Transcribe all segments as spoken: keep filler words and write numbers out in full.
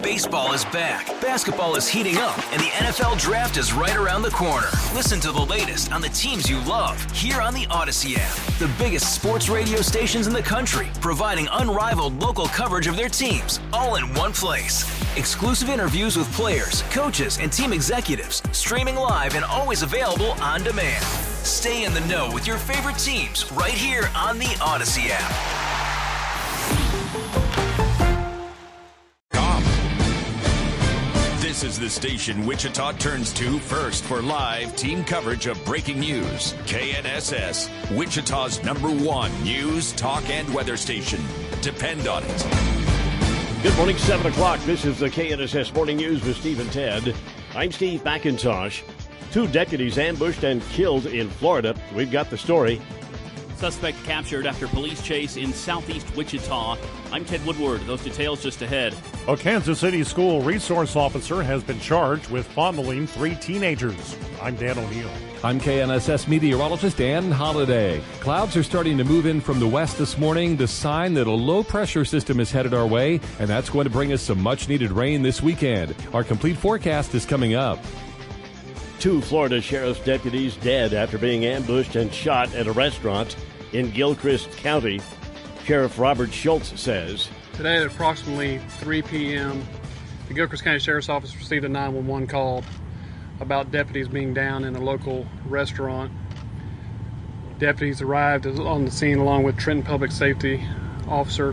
Baseball is back, basketball is heating up, and the N F L Draft is right around the corner. Listen to the latest on the teams you love here on the Odyssey app. The biggest sports radio stations in the country, providing unrivaled local coverage of their teams, all in one place. Exclusive interviews with players, coaches, and team executives, streaming live and always available on demand. Stay in the know with your favorite teams right here on the Odyssey app. This is the station Wichita turns to first for live team coverage of breaking news. K N S S, Wichita's number one news, talk, and weather station. Depend on it. Good morning, seven o'clock. This is the K N S S Morning News with Steve and Ted. I'm Steve McIntosh. Two deputies ambushed and killed in Florida. We've got the story. Suspect captured after police chase in southeast Wichita. I'm Ted Woodward. Those details just ahead. A Kansas City school resource officer has been charged with fondling three teenagers. I'm Dan O'Neill. I'm K N S S meteorologist Dan Holliday. Clouds are starting to move in from the west this morning, the sign that a low-pressure system is headed our way, and that's going to bring us some much-needed rain this weekend. Our complete forecast is coming up. Two Florida sheriff's deputies dead after being ambushed and shot at a restaurant in Gilchrist County. Sheriff Robert Schultz says, today at approximately three p.m., the Gilchrist County Sheriff's Office received a nine one one call about deputies being down in a local restaurant. Deputies arrived on the scene along with Trenton Public Safety Officer,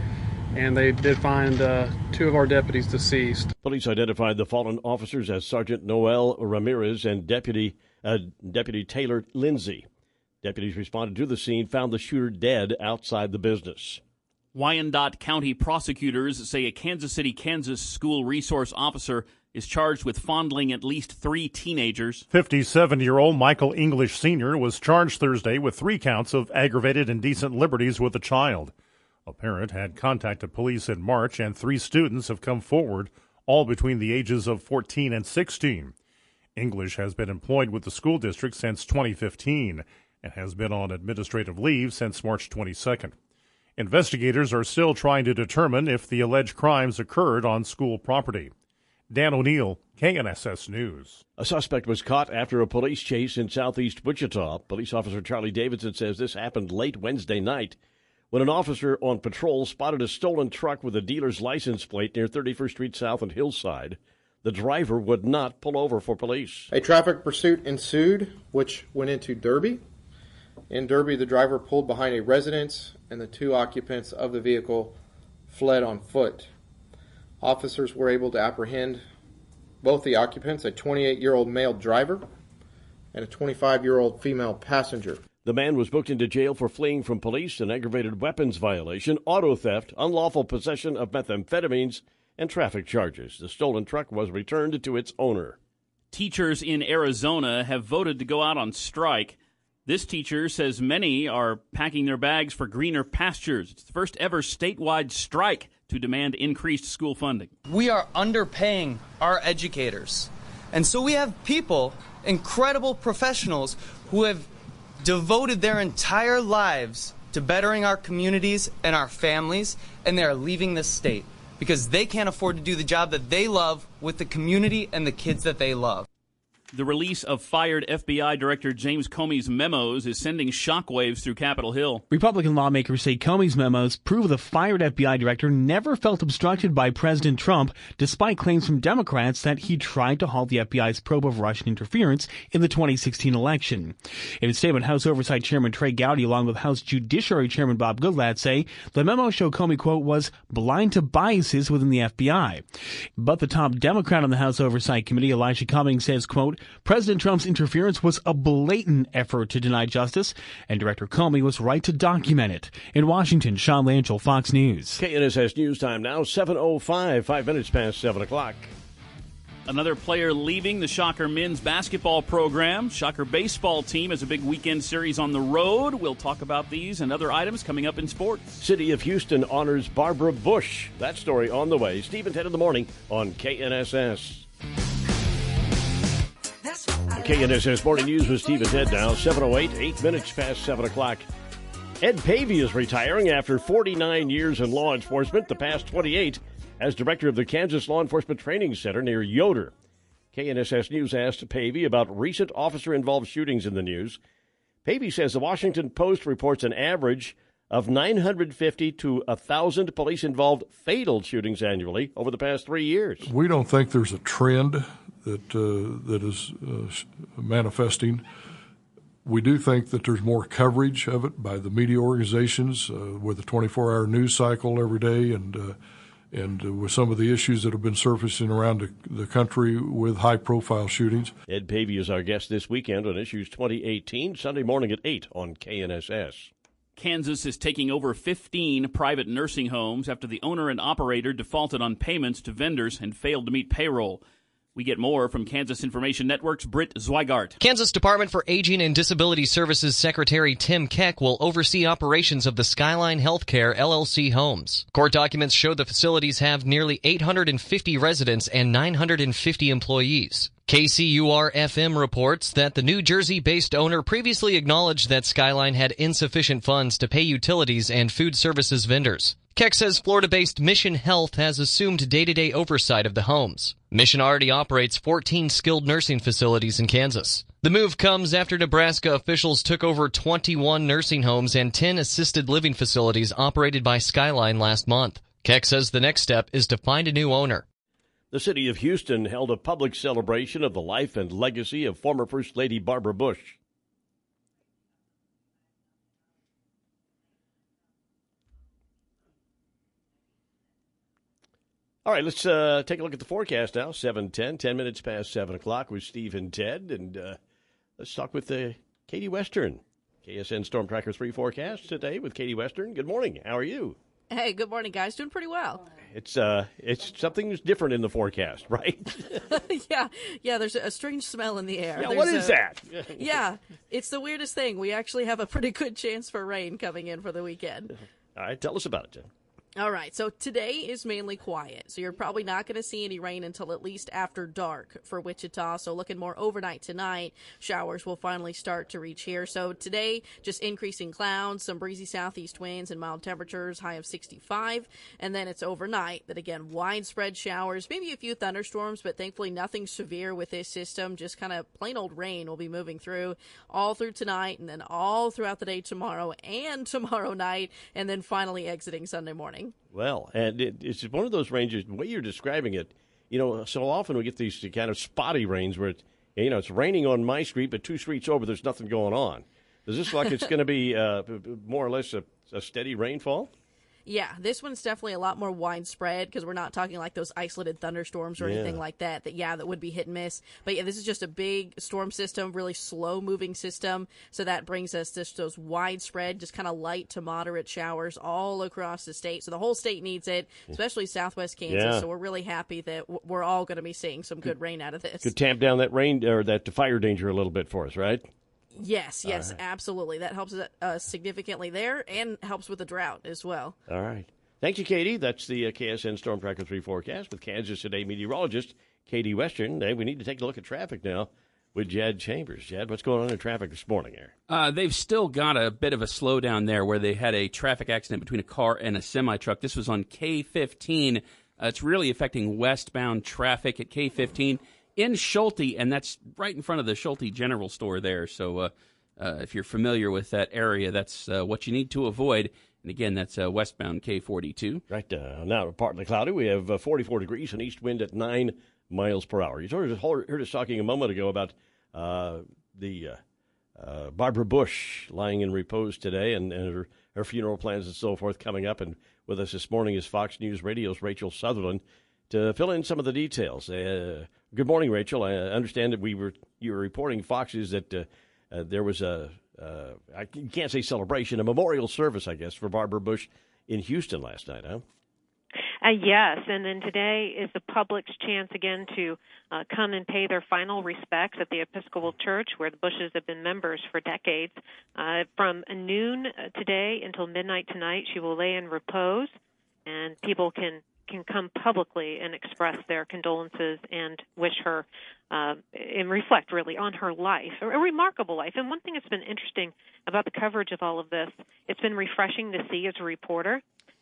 and they did find uh, two of our deputies deceased. Police identified the fallen officers as Sergeant Noel Ramirez and Deputy uh, Deputy Taylor Lindsay. Deputies responded to the scene, found the shooter dead outside the business. Wyandotte County prosecutors say a Kansas City, Kansas school resource officer is charged with fondling at least three teenagers. fifty-seven-year-old Michael English Senior was charged Thursday with three counts of aggravated indecent liberties with a child. A parent had contacted police in March, and three students have come forward, all between the ages of fourteen and sixteen. English has been employed with the school district since twenty fifteen and has been on administrative leave since March twenty-second. Investigators are still trying to determine if the alleged crimes occurred on school property. Dan O'Neill, K N S S News. A suspect was caught after a police chase in southeast Wichita. Police officer Charlie Davidson says this happened late Wednesday night when an officer on patrol spotted a stolen truck with a dealer's license plate near thirty-first Street South and Hillside. The driver would not pull over for police. A traffic pursuit ensued, which went into Derby. In Derby, the driver pulled behind a residence, and the two occupants of the vehicle fled on foot. Officers were able to apprehend both the occupants, a twenty-eight-year-old male driver and a twenty-five-year-old female passenger. The man was booked into jail for fleeing from police, an aggravated weapons violation, auto theft, unlawful possession of methamphetamines, and traffic charges. The stolen truck was returned to its owner. Teachers in Arizona have voted to go out on strike. This teacher says many are packing their bags for greener pastures. It's the first ever statewide strike to demand increased school funding. We are underpaying our educators. And so we have people, incredible professionals, who have devoted their entire lives to bettering our communities and our families, and they are leaving this state because they can't afford to do the job that they love with the community and the kids that they love. The release of fired F B I Director James Comey's memos is sending shockwaves through Capitol Hill. Republican lawmakers say Comey's memos prove the fired F B I director never felt obstructed by President Trump, despite claims from Democrats that he tried to halt the F B I's probe of Russian interference in the twenty sixteen election. In a statement, House Oversight Chairman Trey Gowdy, along with House Judiciary Chairman Bob Goodlatte, say the memo show Comey, quote, was blind to biases within the F B I. But the top Democrat on the House Oversight Committee, Elijah Cummings, says, quote, President Trump's interference was a blatant effort to deny justice, and Director Comey was right to document it. In Washington, Sean Lanchel, Fox News. K N S S News Time now, seven oh five, five minutes past seven o'clock. Another player leaving the Shocker men's basketball program. Shocker baseball team has a big weekend series on the road. We'll talk about these and other items coming up in sports. City of Houston honors Barbara Bush. That story on the way. Steve and Ted in the morning on K N S S. K N S S Morning News with Steve and Ted now, seven oh eight, eight minutes past seven o'clock. Ed Pavey is retiring after forty-nine years in law enforcement, the past twenty-eight as director of the Kansas Law Enforcement Training Center near Yoder. K N S S News asked Pavey about recent officer-involved shootings in the news. Pavey says the Washington Post reports an average of nine hundred fifty to one thousand police-involved fatal shootings annually over the past three years. We don't think there's a trend that uh, that is uh, manifesting. We do think that there's more coverage of it by the media organizations uh, with a twenty-four hour news cycle every day, and uh, and uh, with some of the issues that have been surfacing around the, the country with high-profile shootings. Ed Pavey is our guest this weekend on Issues twenty eighteen, Sunday morning at eight on K N S S. Kansas is taking over fifteen private nursing homes after the owner and operator defaulted on payments to vendors and failed to meet payroll. We get more from Kansas Information Network's Britt Zweigart. Kansas Department for Aging and Disability Services Secretary Tim Keck will oversee operations of the Skyline Healthcare L L C homes. Court documents show the facilities have nearly eight hundred fifty residents and nine hundred fifty employees. K C U R F M reports that the New Jersey-based owner previously acknowledged that Skyline had insufficient funds to pay utilities and food services vendors. Keck says Florida-based Mission Health has assumed day-to-day oversight of the homes. Mission already operates fourteen skilled nursing facilities in Kansas. The move comes after Nebraska officials took over twenty-one nursing homes and ten assisted living facilities operated by Skyline last month. Keck says the next step is to find a new owner. The city of Houston held a public celebration of the life and legacy of former First Lady Barbara Bush. All right, let's uh, take a look at the forecast now. seven ten, ten minutes past seven o'clock with Steve and Ted. And uh, let's talk with uh, Katie Western. K S N Storm Tracker three forecast today with Katie Western. Good morning. How are you? Hey, good morning, guys. Doing pretty well. It's uh, it's something's different in the forecast, right? yeah, yeah. There's a strange smell in the air. Yeah, there's what is a, that? yeah, it's the weirdest thing. We actually have a pretty good chance for rain coming in for the weekend. All right, tell us about it, Jen. All right, so today is mainly quiet, so you're probably not going to see any rain until at least after dark for Wichita, so looking more overnight tonight. Showers will finally start to reach here. So today, just increasing clouds, some breezy southeast winds and mild temperatures, high of sixty-five, and then it's overnight that, again, widespread showers, maybe a few thunderstorms, but thankfully nothing severe with this system, just kind of plain old rain will be moving through all through tonight and then all throughout the day tomorrow and tomorrow night, and then finally exiting Sunday morning. Well, and it, it's one of those ranges, the way you're describing it, you know, so often we get these kind of spotty rains where, it's, you know, it's raining on my street, but two streets over, there's nothing going on. Does this look like it's going to be uh, more or less a, a steady rainfall? Yeah, this one's definitely a lot more widespread because we're not talking like those isolated thunderstorms or Yeah. anything like that, that, yeah, that would be hit and miss. But, yeah, this is just a big storm system, really slow-moving system. So that brings us just those widespread, just kind of light to moderate showers all across the state. So the whole state needs it, especially southwest Kansas. Yeah. So we're really happy that w- we're all going to be seeing some good rain out of this. Could tamp down that rain or that fire danger a little bit for us, right? Yes, yes, right. absolutely. That helps uh, significantly there and helps with the drought as well. All right. Thank you, Katie. That's the uh, K S N Storm Tracker three forecast with Kansas Today meteorologist Katie Western. Hey, we need to take a look at traffic now with Jad Chambers. Jad, what's going on in traffic this morning here? Uh, they've still got a bit of a slowdown there where they had a traffic accident between a car and a semi-truck. This was on K fifteen. Uh, it's really affecting westbound traffic at K fifteen in Schulte, and that's right in front of the Schulte General Store there. So uh, uh, if you're familiar with that area, that's uh, what you need to avoid. And again, that's uh, westbound K forty-two. Right uh, now, partly cloudy. We have uh, forty-four degrees and east wind at nine miles per hour. You heard us, heard us talking a moment ago about uh, the uh, uh, Barbara Bush lying in repose today and, and her, her funeral plans and so forth coming up. And with us this morning is Fox News Radio's Rachel Sutherland to fill in some of the details. Uh, good morning, Rachel. I understand that we were you were reporting Fox's that uh, uh, there was a Uh, I can't say celebration, a memorial service, I guess, for Barbara Bush in Houston last night, huh? Uh, yes, and then today is the public's chance again to uh, come and pay their final respects at the Episcopal Church, where the Bushes have been members for decades. Uh, from noon today until midnight tonight, she will lay in repose, and people can can come publicly and express their condolences and wish her uh, and reflect really on her life, a remarkable life. And one thing that's been interesting about the coverage of all of this, it's been refreshing to see as a reporter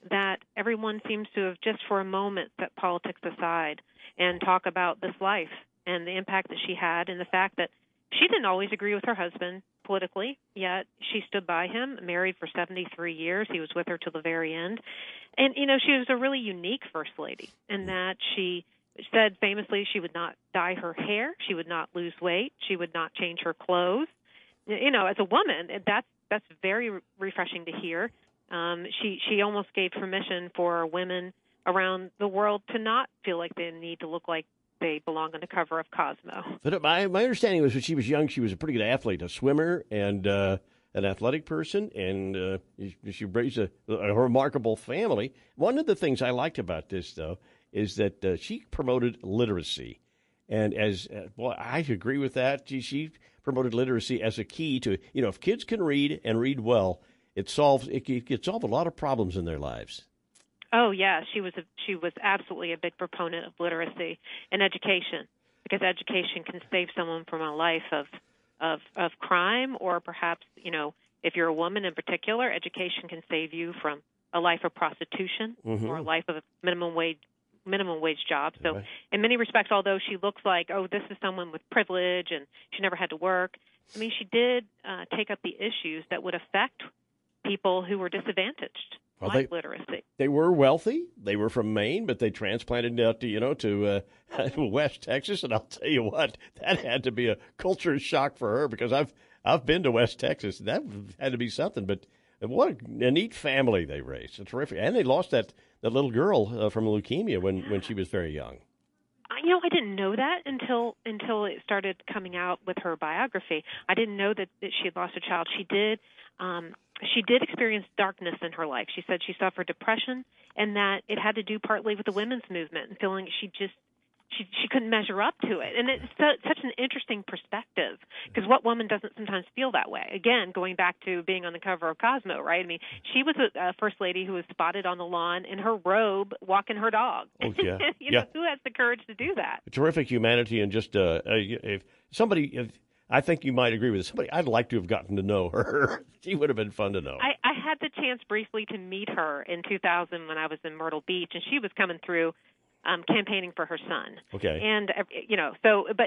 that everyone seems to have just for a moment set politics aside and talk about this life and the impact that she had and the fact that she didn't always agree with her husband politically, yet she stood by him, married for seventy-three years. He was with her till the very end. And, you know, she was a really unique first lady in that she said famously she would not dye her hair, she would not lose weight, she would not change her clothes. You know, as a woman, that's that's very re- refreshing to hear. Um, she she almost gave permission for women around the world to not feel like they need to look like they belong on the cover of Cosmo. But my my understanding was when she was young, she was a pretty good athlete, a swimmer and uh, an athletic person, and uh, she raised a, a remarkable family. One of the things I liked about this, though, is that uh, she promoted literacy. And as, uh, well, I agree with that. She, she promoted literacy as a key to, you know, if kids can read and read well, it solves, it, it can solve a lot of problems in their lives. Oh, yeah, she was a, she was absolutely a big proponent of literacy and education, because education can save someone from a life of, of, of crime, or perhaps, you know, if you're a woman in particular, education can save you from a life of prostitution mm-hmm. or a life of minimum wage minimum wage job. So right. in many respects, although she looks like, oh, this is someone with privilege and she never had to work, I mean, she did uh, take up the issues that would affect people who were disadvantaged, well, like they, literacy. They were wealthy. They were from Maine, but they transplanted out to, you know, to uh, West Texas. And I'll tell you what, that had to be a culture shock for her, because I've I've been to West Texas. That had to be something. But what a neat family they raised. It's terrific. And they lost that, that little girl uh, from leukemia when, yeah. when she was very young. You know, I didn't know that until until it started coming out with her biography. I didn't know that, that she had lost a child. She did um, she did experience darkness in her life. She said she suffered depression, and that it had to do partly with the women's movement and feeling she just she she couldn't measure up to it. And it's so, such an interesting perspective, because what woman doesn't sometimes feel that way? Again, going back to being on the cover of Cosmo, right? I mean, she was a, a first lady who was spotted on the lawn in her robe walking her dog. Oh, yeah. you yeah. know, who has the courage to do that? Terrific humanity, and just uh, if somebody, if, I think you might agree with this, somebody I'd like to have gotten to know her. She would have been fun to know. I, I had the chance briefly to meet her in two thousand when I was in Myrtle Beach, and she was coming through Um, campaigning for her son. Okay. And, uh, you know, so, but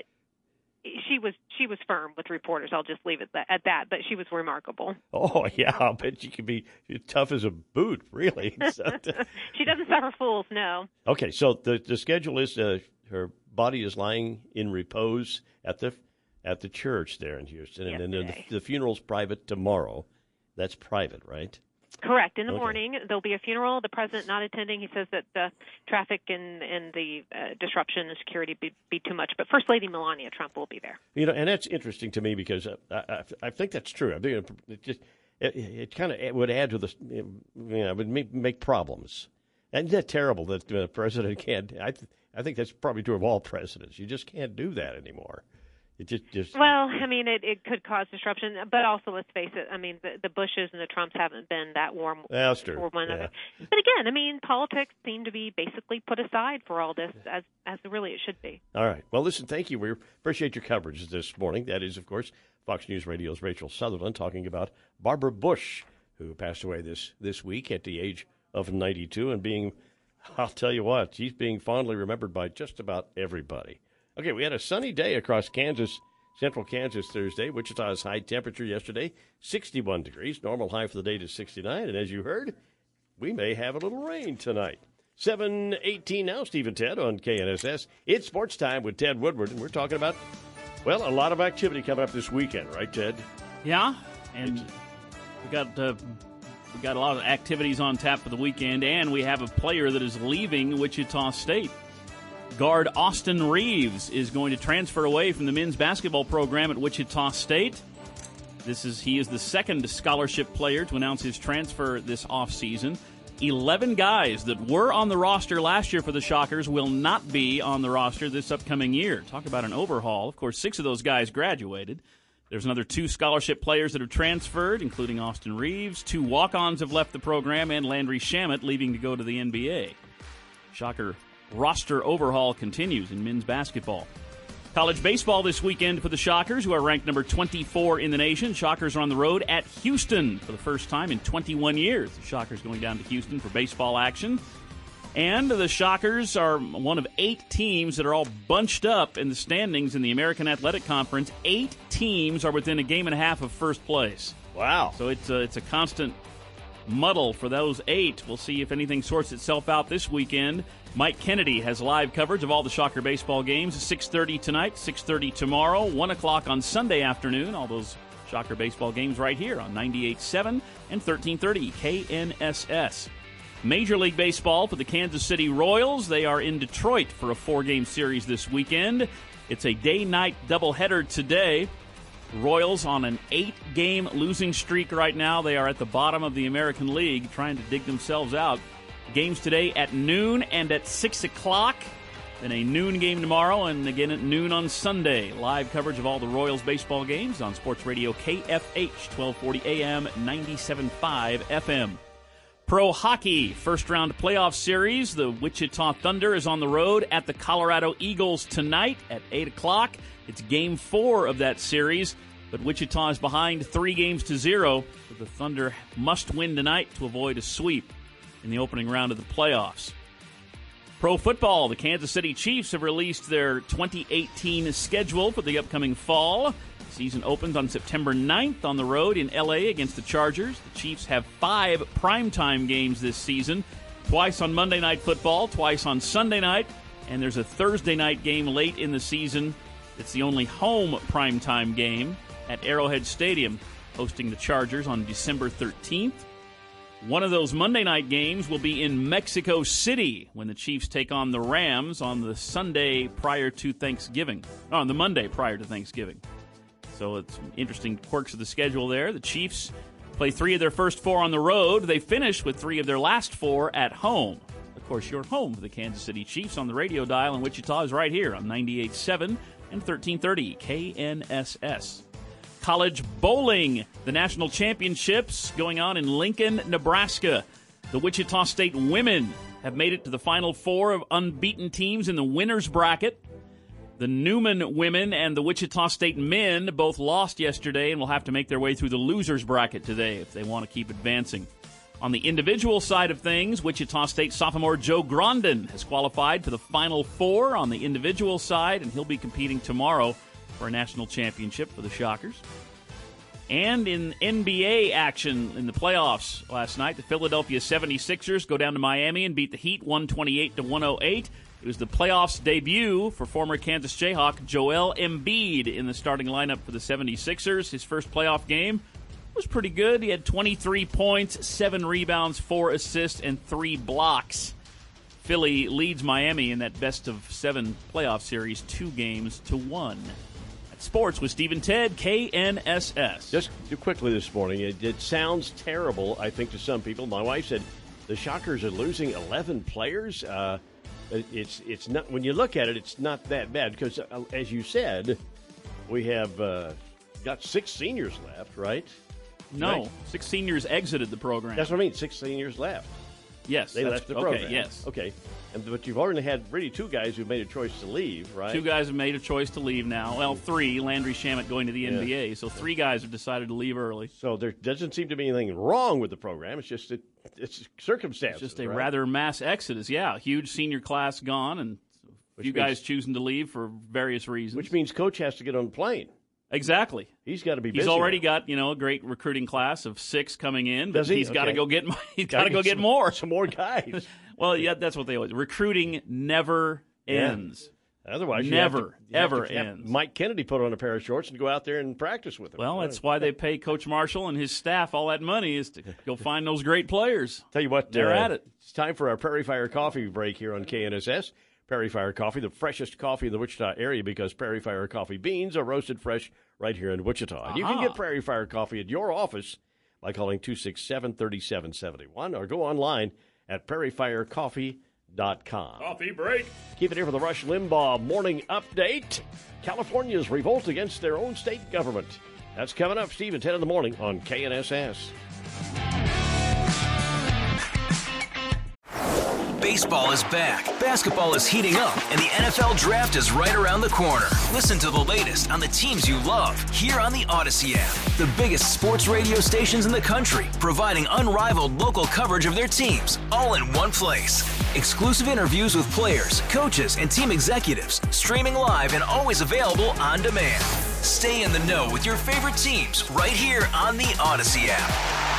she was she was firm with reporters. I'll just leave it at that. But she was remarkable. Oh, yeah. I'll bet she could be tough as a boot, really. So, she doesn't suffer fools, no. Okay, so the the schedule is uh, her body is lying in repose at the at the church there in Houston. And then the, the funeral's private tomorrow. That's private, right? Correct. In the okay. morning, there'll be a funeral. The president not attending. He says that the traffic and, and the uh, disruption and security be, be too much. But First Lady Melania Trump will be there. You know, and that's interesting to me, because I, I, I think that's true. I think it just it, it kind of would add to the, you know, it would make, make problems. Isn't that terrible that the president can't? I th- I think that's probably true of all presidents. You just can't do that anymore. It just, just well, I mean, it, it could cause disruption, but also, let's face it, I mean, the, the Bushes and the Trumps haven't been that warm That's true. for one yeah. another. But again, I mean, politics seem to be basically put aside for all this, as as really it should be. All right. Well, listen, thank you. We appreciate your coverage this morning. That is, of course, Fox News Radio's Rachel Sutherland talking about Barbara Bush, who passed away this, this week at the age of ninety-two, and being, I'll tell you what, she's being fondly remembered by just about everybody. Okay, we had a sunny day across Kansas, central Kansas Thursday. Wichita's high temperature yesterday, sixty-one degrees. Normal high for the day to sixty-nine. And as you heard, we may have a little rain tonight. seven eighteen now, Steve and Ted on K N S S. It's sports time with Ted Woodward, and we're talking about, well, a lot of activity coming up this weekend, right, Ted? Yeah, and we got uh, we got a lot of activities on tap for the weekend, and we have a player that is leaving Wichita State. Guard Austin Reeves is going to transfer away from the men's basketball program at Wichita State. This is he is the second scholarship player to announce his transfer this offseason. Eleven guys that were on the roster last year for the Shockers will not be on the roster this upcoming year. Talk about an overhaul. Of course, six of those guys graduated. There's another two scholarship players that have transferred, including Austin Reeves. Two walk-ons have left the program, and Landry Shamet leaving to go to the N B A. Shocker roster overhaul continues in men's basketball. College baseball this weekend for the Shockers, who are ranked number twenty-four in the nation. Shockers are on the road at Houston for the first time in twenty-one years. The Shockers going down to Houston for baseball action. And the Shockers are one of eight teams that are all bunched up in the standings in the American Athletic Conference. Eight teams are within a game and a half of first place. Wow. So it's a, it's a constant muddle for those eight. We'll see if anything sorts itself out this weekend. Mike Kennedy has live coverage of all the Shocker baseball games. six thirty tonight, six thirty tomorrow, one o'clock on Sunday afternoon. All those Shocker baseball games right here on ninety-eight point seven and thirteen thirty K N S S. Major League Baseball for the Kansas City Royals. They are in Detroit for a four-game series this weekend. It's a day-night doubleheader today. Royals on an eight-game losing streak right now. They are at the bottom of the American League trying to dig themselves out. Games today at noon and at six o'clock. Then a noon game tomorrow and again at noon on Sunday. Live coverage of all the Royals baseball games on Sports Radio K F H, twelve forty A M, ninety-seven point five F M. Pro Hockey first-round playoff series. The Wichita Thunder is on the road at the Colorado Eagles tonight at eight o'clock. It's game four of that series, but Wichita is behind three games to zero. So the Thunder must win tonight to avoid a sweep in the opening round of the playoffs. Pro football, the Kansas City Chiefs have released their twenty eighteen schedule for the upcoming fall. The season opens on September ninth on the road in L A against the Chargers. The Chiefs have five primetime games this season, twice on Monday Night Football, twice on Sunday night, and there's a Thursday night game late in the season. It's the only home primetime game at Arrowhead Stadium, hosting the Chargers on December thirteenth. One of those Monday night games will be in Mexico City when the Chiefs take on the Rams on the Sunday prior to Thanksgiving. Oh, on the Monday prior to Thanksgiving. So it's interesting quirks of the schedule there. The Chiefs play three of their first four on the road. They finish with three of their last four at home. Of course, you're home for the Kansas City Chiefs on the radio dial in Wichita is right here on ninety-eight point seven and thirteen thirty K N S S. College bowling, the national championships going on in Lincoln, Nebraska. The Wichita State women have made it to the final four of unbeaten teams in the winners bracket. The Newman women and the Wichita State men both lost yesterday and will have to make their way through the losers bracket today if they want to keep advancing. On the individual side of things, Wichita State sophomore Joe Grondin has qualified for the Final Four on the individual side, and he'll be competing tomorrow for a national championship for the Shockers. And in N B A action in the playoffs last night, the Philadelphia seventy-sixers go down to Miami and beat the Heat one twenty-eight to one oh eight. It was the playoffs debut for former Kansas Jayhawk Joel Embiid in the starting lineup for the seventy-sixers. His first playoff game was pretty good. He had twenty-three points, seven rebounds, four assists, and three blocks. Philly leads Miami in that best-of-seven playoff series, two games to one. At Sports with Steve and Ted, K N S S. Just quickly this morning, it, it sounds terrible, I think, to some people. My wife said the Shockers are losing eleven players. Uh, it's it's not when you look at it, it's not that bad because, uh, as you said, we have uh, got six seniors left, right? No, right? Six seniors exited the program. That's what I mean. Six seniors left. Yes, they left the program. Okay, yes, okay. And, but you've already had really two guys who made a choice to leave, right? Two guys have made a choice to leave now. Well, three. Landry Shamet going to the yeah. N B A. So three guys have decided to leave early. So there doesn't seem to be anything wrong with the program. It's just a, it's circumstances. It's just a right? rather mass exodus. Yeah, huge senior class gone, and a few guys choosing to leave for various reasons. Which means coach has to get on the plane. Exactly. He's got to be busy. He's already got, you know, a great recruiting class of six coming in, but Does he? he's got to okay. go get he's got to go get some, more. Some more guys. Well, yeah, that's what they always. Recruiting never yeah. ends. Otherwise, you never have to, you ever have to have ends. Mike Kennedy put on a pair of shorts and go out there and practice with him. Well, that's why they pay Coach Marshall and his staff all that money is to go find those great players. Tell you what, they're uh, at it. It's time for our Prairie Fire Coffee break here on K N S S. Prairie Fire Coffee, the freshest coffee in the Wichita area because Prairie Fire Coffee beans are roasted fresh right here in Wichita. Uh-huh. You can get Prairie Fire Coffee at your office by calling two six seven, three seven seven one or go online at prairie fire coffee dot com. Coffee break. Keep it here for the Rush Limbaugh Morning Update. California's revolt against their own state government. That's coming up, Steve, at ten in the morning on K N S S. Baseball is back, basketball is heating up, and the N F L Draft is right around the corner. Listen to the latest on the teams you love here on the Odyssey app. The biggest sports radio stations in the country, providing unrivaled local coverage of their teams, all in one place. Exclusive interviews with players, coaches, and team executives, streaming live and always available on demand. Stay in the know with your favorite teams right here on the Odyssey app.